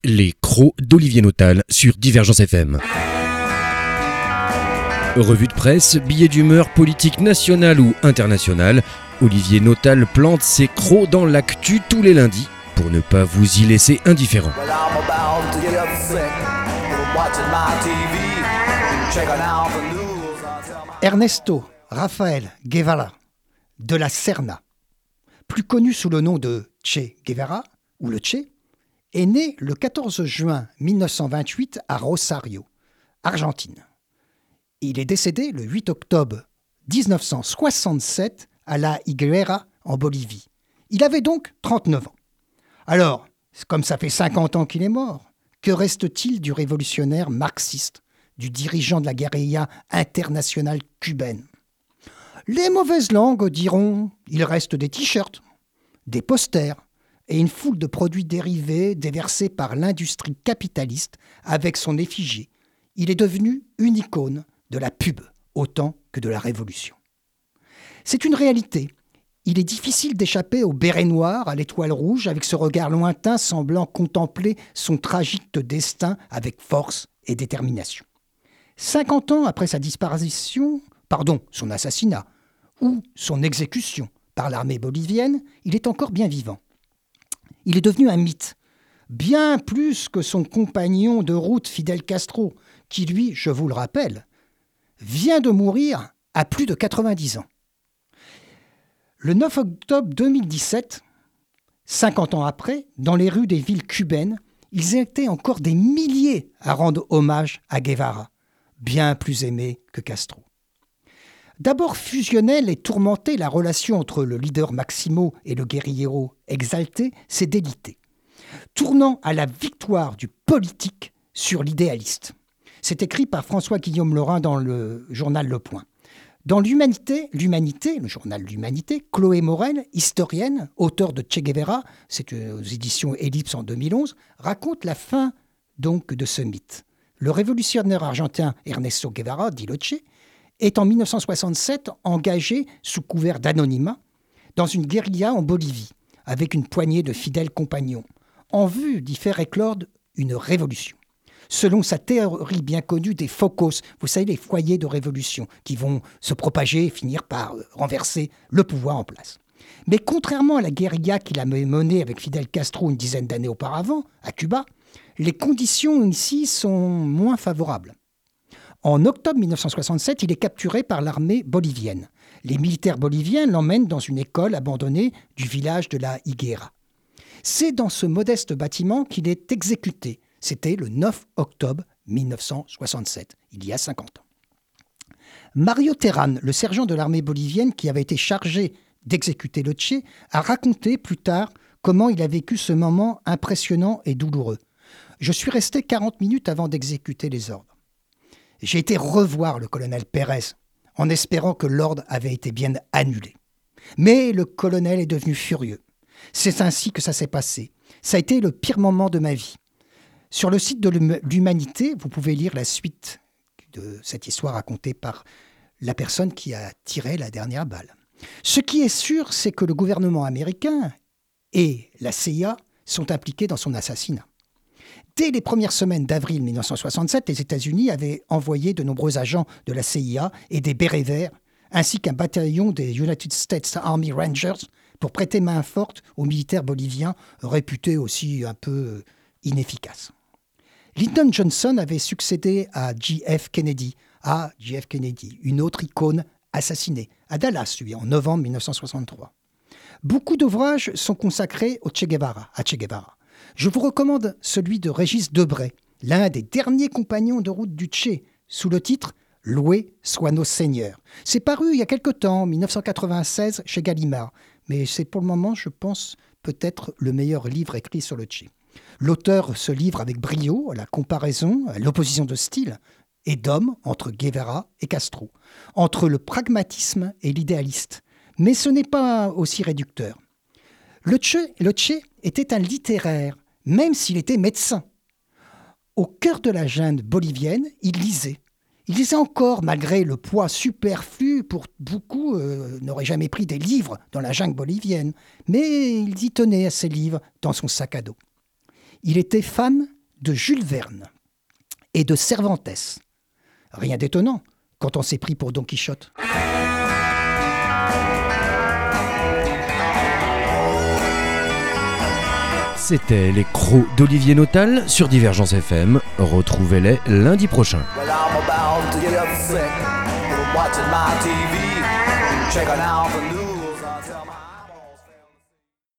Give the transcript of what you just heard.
Les crocs d'Olivier Notal sur Divergence FM. Revue de presse, billets d'humeur politique nationale ou internationale, Olivier Notal plante ses crocs dans l'actu tous les lundis pour ne pas vous y laisser indifférent. Ernesto Rafael Guevara de la Serna, plus connu sous le nom de Che Guevara ou le Che, est né le 14 juin 1928 à Rosario, Argentine. Il est décédé le 8 octobre 1967 à La Higuera en Bolivie. Il avait donc 39 ans. Alors, comme ça fait 50 ans qu'il est mort, que reste-t-il du révolutionnaire marxiste, du dirigeant de la guérilla internationale cubaine? Les mauvaises langues diront il reste des t-shirts, des posters et une foule de produits dérivés déversés par l'industrie capitaliste avec son effigie. Il est devenu une icône de la pub autant que de la révolution. C'est une réalité. Il est difficile d'échapper au béret noir, à l'étoile rouge, avec ce regard lointain semblant contempler son tragique destin avec force et détermination. 50 ans après sa son assassinat, ou son exécution par l'armée bolivienne, il est encore bien vivant. Il est devenu un mythe, bien plus que son compagnon de route Fidel Castro, qui lui, je vous le rappelle, vient de mourir à plus de 90 ans. Le 9 octobre 2017, 50 ans après, dans les rues des villes cubaines, ils étaient encore des milliers à rendre hommage à Guevara, bien plus aimé que Castro. D'abord fusionnelle et tourmentée, la relation entre le leader Maximo et le guérillero exalté s'est délitée, tournant à la victoire du politique sur l'idéaliste. C'est écrit par François-Guillaume Laurin dans le journal Le Point. Dans l'Humanité, le journal L'Humanité, Chloé Morel, historienne, auteure de Che Guevara, c'est aux éditions Ellipse en 2011, raconte la fin donc de ce mythe. Le révolutionnaire argentin Ernesto Guevara, dit le Che, est en 1967 engagé sous couvert d'anonymat dans une guérilla en Bolivie, avec une poignée de fidèles compagnons, en vue d'y faire éclore une révolution. Selon sa théorie bien connue des focos, vous savez, les foyers de révolution qui vont se propager et finir par renverser le pouvoir en place. Mais contrairement à la guérilla qu'il a menée avec Fidel Castro une dizaine d'années auparavant, à Cuba, les conditions ici sont moins favorables. En octobre 1967, il est capturé par l'armée bolivienne. Les militaires boliviens l'emmènent dans une école abandonnée du village de La Higuera. C'est dans ce modeste bâtiment qu'il est exécuté. C'était le 9 octobre 1967, il y a 50 ans. Mario Terán, le sergent de l'armée bolivienne qui avait été chargé d'exécuter le Che, a raconté plus tard comment il a vécu ce moment impressionnant et douloureux. « Je suis resté 40 minutes avant d'exécuter les ordres. J'ai été revoir le colonel Pérez en espérant que l'ordre avait été bien annulé. Mais le colonel est devenu furieux. C'est ainsi que ça s'est passé. Ça a été le pire moment de ma vie. » Sur le site de l'Humanité, vous pouvez lire la suite de cette histoire racontée par la personne qui a tiré la dernière balle. Ce qui est sûr, c'est que le gouvernement américain et la CIA sont impliqués dans son assassinat. Dès les premières semaines d'avril 1967, les États-Unis avaient envoyé de nombreux agents de la CIA et des bérets verts, ainsi qu'un bataillon des United States Army Rangers pour prêter main forte aux militaires boliviens réputés aussi un peu inefficaces. Lyndon Johnson avait succédé à J.F. Kennedy, une autre icône assassinée, à Dallas, en novembre 1963. Beaucoup d'ouvrages sont consacrés à Che Guevara. Je vous recommande celui de Régis Debray, l'un des derniers compagnons de route du Che, sous le titre « Loué soit nos seigneurs ». C'est paru il y a quelque temps, 1996, chez Gallimard, mais c'est pour le moment, je pense, peut-être le meilleur livre écrit sur le Che. L'auteur se livre avec brio à la comparaison, à l'opposition de style et d'hommes entre Guevara et Castro, entre le pragmatisme et l'idéaliste. Mais ce n'est pas aussi réducteur. Le Che était un littéraire, même s'il était médecin. Au cœur de la junte bolivienne, il lisait. Il lisait encore, malgré le poids superflu pour beaucoup, n'aurait jamais pris des livres dans la jungle bolivienne. Mais il y tenait à ses livres dans son sac à dos. Il était fan de Jules Verne et de Cervantes. Rien d'étonnant quand on s'est pris pour Don Quichotte. C'était les crocs d'Olivier Notal sur Divergence FM. Retrouvez-les lundi prochain. Well, I'm about to get sick from watching my TV, checking out the news.